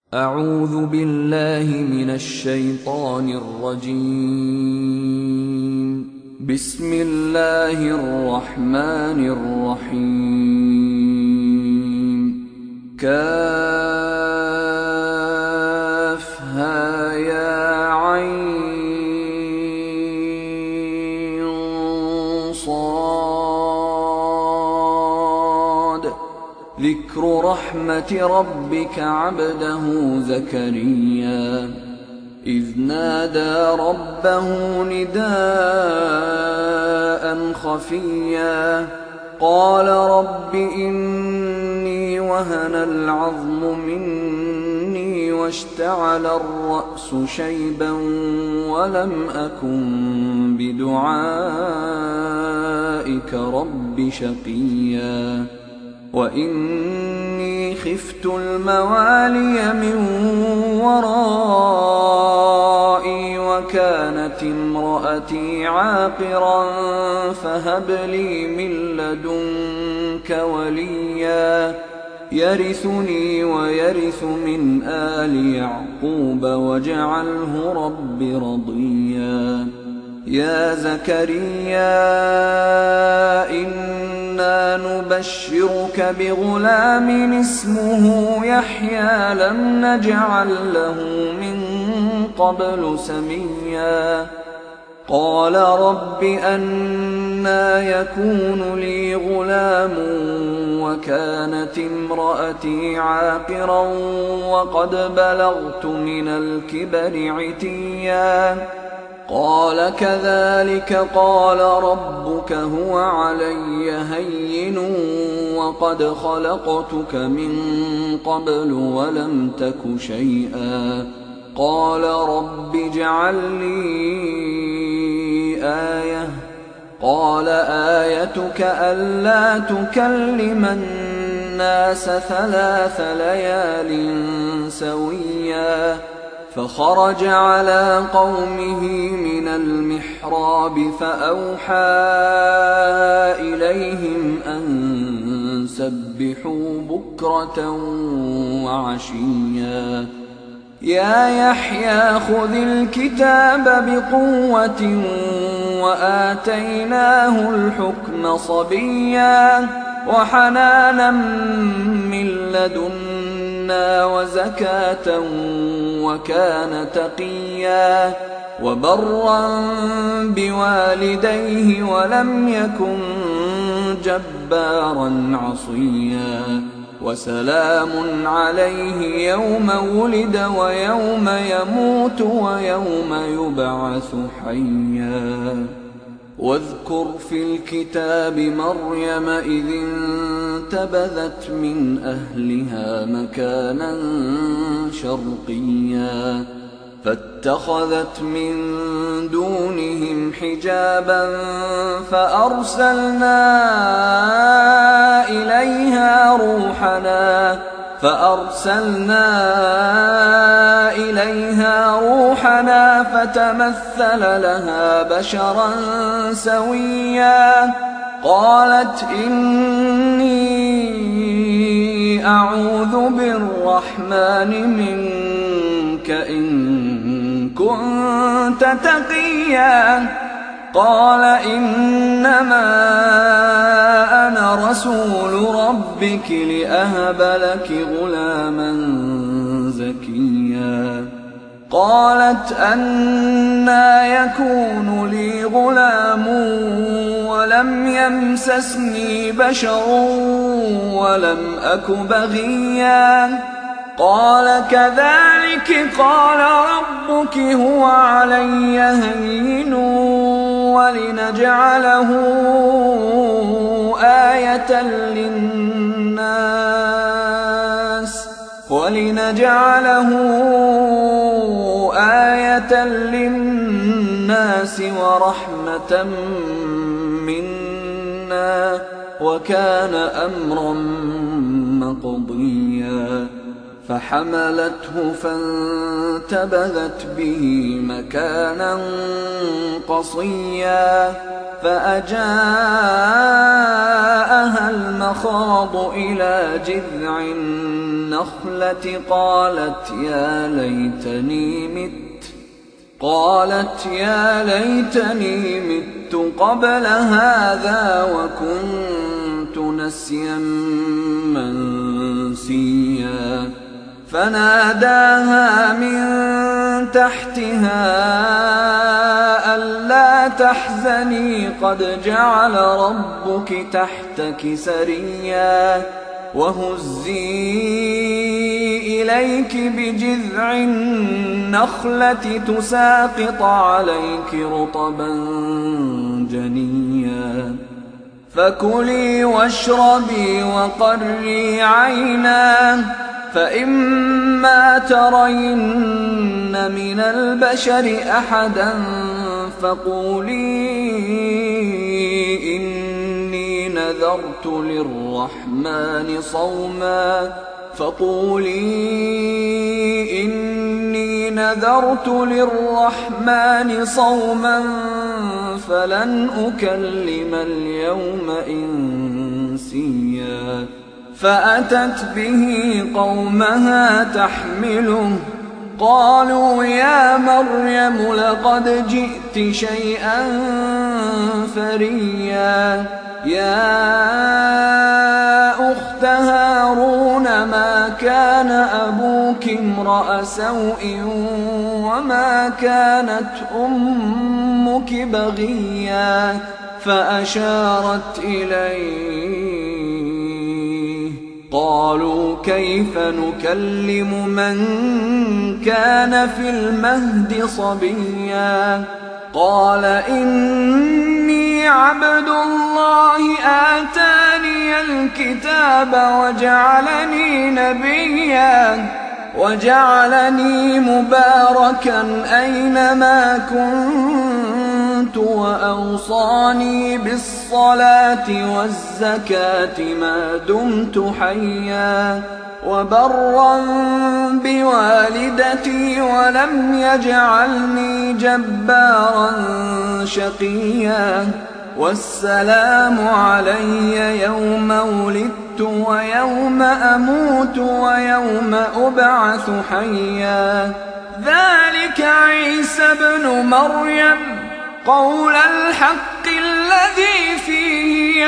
أعوذ بالله من الشيطان الرجيم. بسم الله الرحمن الرحيم. كافها يا عين صاد. ذكر رحمة ربك عبده زكريا إذ نادى ربه نداء خفيا قال رب إني وهن العظم مني واشتعل الرأس شيبا ولم أكن بدعائك رب شقيا وإني خفت الموالي من ورائي وكانت امرأتي عاقرا فهب لي من لدنك وليا يرثني ويرث من آل يعقوب واجعله رب رضيا. يا زكريا إنا نبشرك بغلام اسمه يحيى لم نجعل له من قبل سميا قال رب أنى يكون لي غلام وكانت امرأتي عاقرا وقد بلغت من الكبر عتيا قال كذلك قال ربك هو علي هين وقد خلقتك من قبل ولم تك شيئا قال رب اجعل لي آية قال آيتك ألا تكلم الناس 3 ليال سويا فخرج على قومه من المحراب فأوحى إليهم أن سبحوا بكرة وعشيا يا يحيى خذ الكتاب بقوة وآتيناه الحكم صبيا وحنانا من لدنا وزكاة وكان تقيا وبرا بوالديه ولم يكن جبارا عصيا وسلام عليه يوم ولد ويوم يموت ويوم يبعث حيا. واذكر في الكتاب مريم إذ انتبذت من أهلها مكانا شرقيا فاتخذت من دونهم حجابا فأرسلنا إليها روحنا فتمثل لها بشرا سويا قالت إني أعوذ بالرحمن منك إن كنت تقيا قال إنما أنا رسول ربك لأهب لك غلاما زكيا قالت أنى يكون لي غلام ولم يمسسني بشر ولم أك بغيا قال كذلك قال ربك هو علي هين ولنجعله آية للناس ورحمة منا وكان أمرا مقضيا فحملته فانتبذت به مكانا قصيا فأجاءها المخاض تخاض إلى جذع النخلة قالت يا ليتني مت قبل هذا وكنت نسيا منسيا. فناداها من تحتها ألا تحزني قد جعل ربك تحتك سريا وهزي إليك بجذع النخلة تساقط عليك رطبا جنيا. فكلي واشربي وقري عينا فإما ترين من البشر أحدا فقولي إني نذرت للرحمن صوما فلن أكلم اليوم إنسيا. فأتت به قومها تحمله قالوا يا مريم لقد جئت شيئا فريا. يا أخت هارون ما كان أبوك امرأ سوء وما كانت أمك بغيا. فأشارت إليه قالوا كيف نكلم من كان في المهد صبيا. قال إني عبد الله آتاني الكتاب وجعلني نبيا وجعلني مباركا أينما كنت وأوصاني بالصلاة والزكاة ما دمت حيا وبرا بوالدتي ولم يجعلني جبارا شقيا. والسلام علي يوم ولدت ويوم أموت ويوم أبعث حيا. ذلك عيسى ابن مريم قول الحق الذي فيه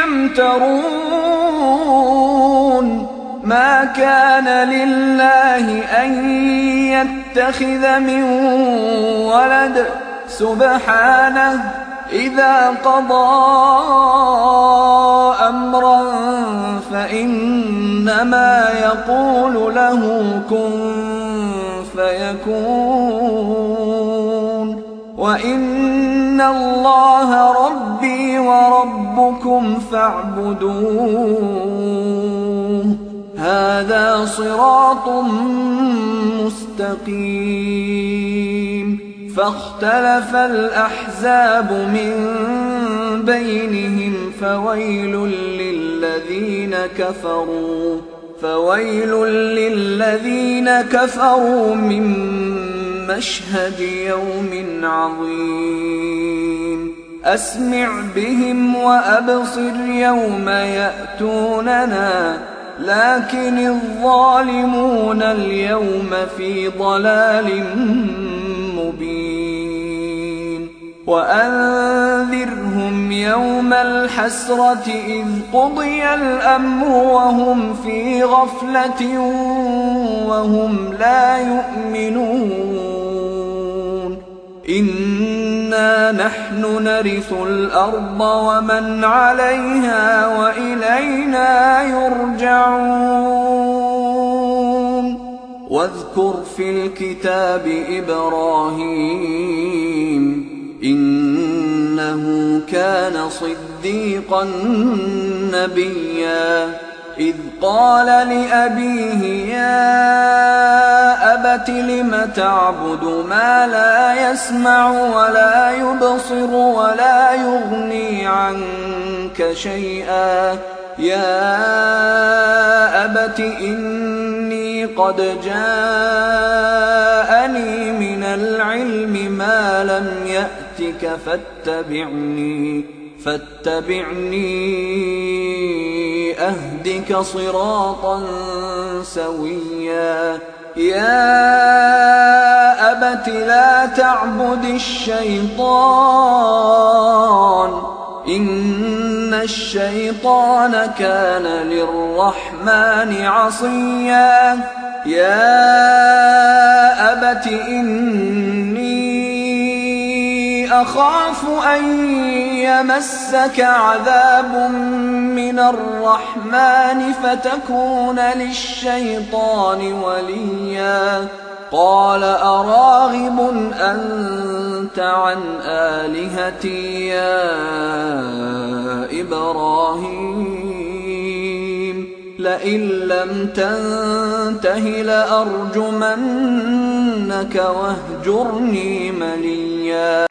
يمترون. ما كان لله أن يتخذ من ولد سبحانه إذا قضى أمرا فإنما يقول له كن فيكون. وإن الله ربي وربكم فاعبدوه هذا صراط مستقيم. فاختلف الأحزاب من بينهم فويل للذين كفروا من مشهد يوم عظيم. أسمع بهم وأبصر يوم يأتوننا لكن الظالمون اليوم في ضلال مبين. وأنذرهم يوم الحسرة إذ قضي الأمر وهم في غفلة وهم لا يؤمنون. إنا نحن نرث الأرض ومن عليها وإلينا يرجعون. واذكر في الكتاب إبراهيم إنه كان صديقا نبيا. إذ قال لأبيه يا أبت لم تعبد ما لا يسمع ولا يبصر ولا يغني عنك شيئا. يا أبت إني قد جاءني من العلم ما لم يأتك فاتبعني أهدك صراطا سويا يا أبت لا تعبد الشيطان إن الشيطان كان للرحمن عصيا يا أبت إني أخاف أن يمسك عذاب من الرحمن فتكون للشيطان وليا قال أراغب أنت عن آلهتي يا إبراهيم لئن لم تنته لأرجمنك واهجرني مليا